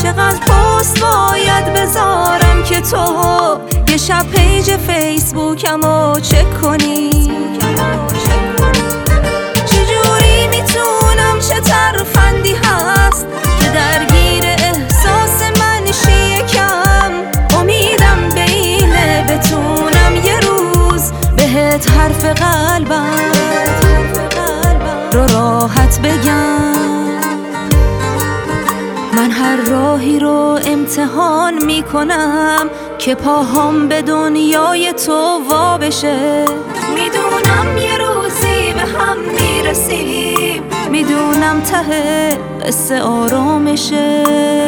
چقدر پست باید بذارم که تو یه شب پیج فیسبوکمو چک کنی؟ چجوری میتونم، چه ترفندی هست که درگیر احساس من شی یکم؟ امیدم بینه بتونم یه روز بهت حرف قلبم رو راحت بگم. من هر راهی رو امتحان میکنم که پاهام به دنیای تو وا بشه. میدونم یه روزی به هم میرسیم، میدونم ته قصه آرامشه.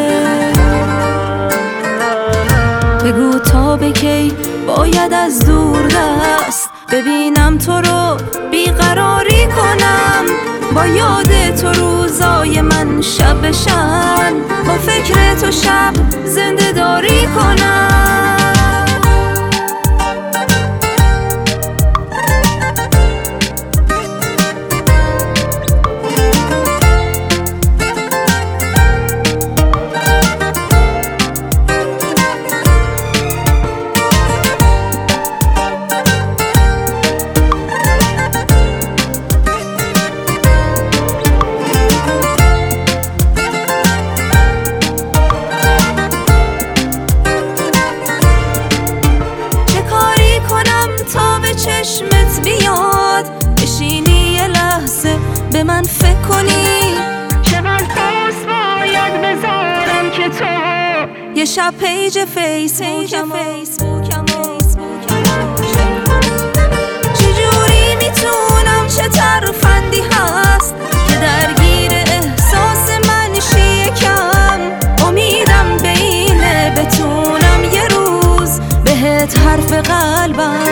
بگو تا به کی باید از دور دست ببینم تو رو بیقراری کنم، با یاد تو روزای من شب بشن، با فکر تو شب زنده داری کنم. چشمت بیاد بشینی یه لحظه به من فکر کنی، چقدر پست باید بذارم که تو یه شب پیج فیسبوکمو چجوری میتونم، چه ترفندی هست که درگیر احساس من شی یکم؟ امیدم بینه بتونم یه روز بهت حرف قلبم